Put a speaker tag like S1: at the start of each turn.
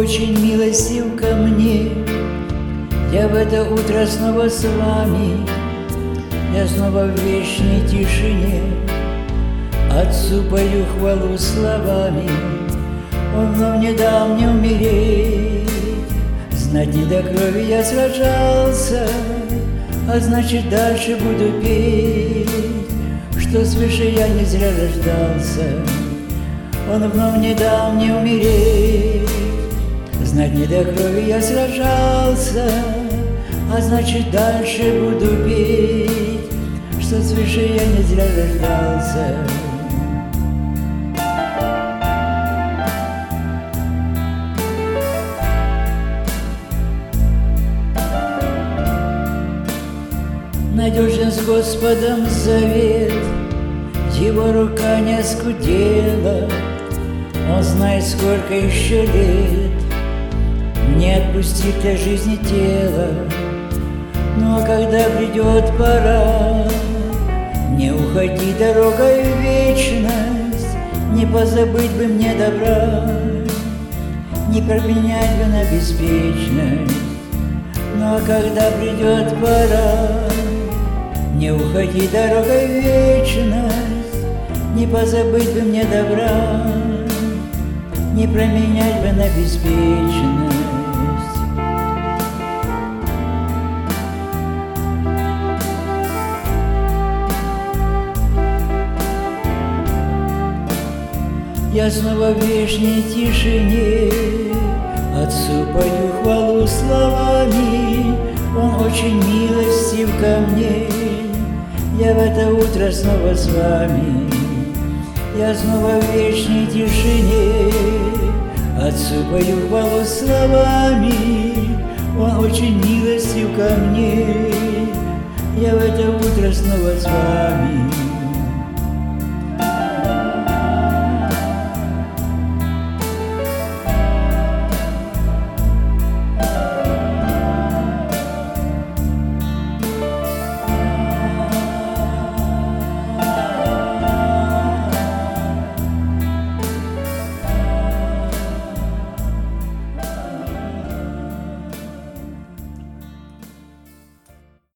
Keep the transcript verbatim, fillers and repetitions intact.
S1: очень милостив ко мне. Я в это утро снова с вами, я снова в вечной тишине. Отцу пою хвалу словами, Он вновь не дал мне умереть. Знать не до крови я сражался, а значит дальше буду петь, что свыше я не зря рождался. Он вновь не дал мне умереть. Знать не до крови я сражался, а значит дальше буду петь, что свыше я не зря рождался. Надежен с Господом завет, Его рука не оскудела. Он знает, сколько еще лет мне отпустить для жизни тело. Ну а когда придет пора, не уходи дорогой в вечность, не позабыть бы мне добра, не променять бы на беспечность. Ну а когда придет пора, не уходи дорогой в вечность, не позабыть бы мне добра, не променять бы на беспечность. Я снова в вечной тишине, Отцу пою хвалу словами, Он очень милостив ко мне. Я в это утро снова с вами, я снова в вечной тишине. Отцу пою хвалу словами, Он очень милостив ко мне. Я в это утро снова с вами.